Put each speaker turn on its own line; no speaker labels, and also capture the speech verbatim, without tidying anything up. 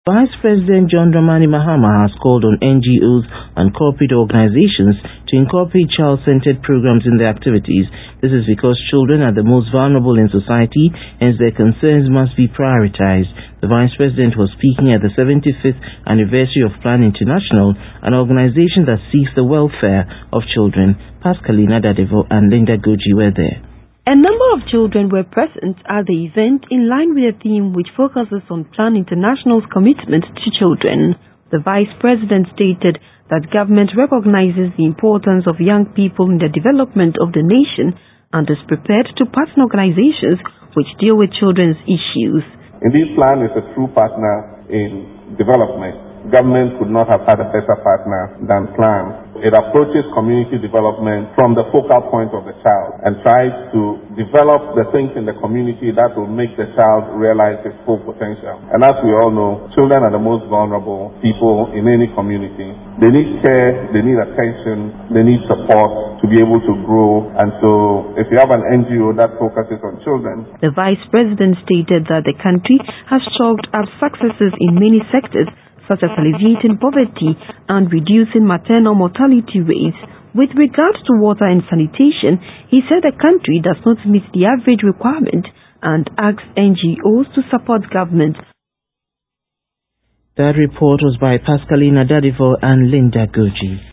Vice President John Dramani Mahama has called on N G Os and corporate organizations to incorporate child-centered programs in their activities. This is because children are the most vulnerable in society, hence their concerns must be prioritized. The Vice President was speaking at the seventy-fifth anniversary of Plan International, an organization that seeks the welfare of children. Pascaline Adadivo and Linda Goji were there.
A number of children were present at the event in line with a theme which focuses on Plan International's commitment to children. The Vice President stated that government recognizes the importance of young people in the development of the nation and is prepared to partner organizations which deal with children's issues.
Indeed, Plan is a true partner in development. Government could not have had a better partner than Plan. It approaches community development from the focal point of the child and tries to develop the things in the community that will make the child realize his full potential. And as we all know, children are the most vulnerable people in any community. They need care, they need attention, they need support to be able to grow. And so if you have an N G O that focuses on children.
The Vice President stated that the country has chalked up successes in many sectors, such as alleviating poverty and reducing maternal mortality rates. With regards to water and sanitation, he said the country does not meet the average requirement and asked N G Os to support government.
That report was by Pascaline Adadivo and Linda Goji.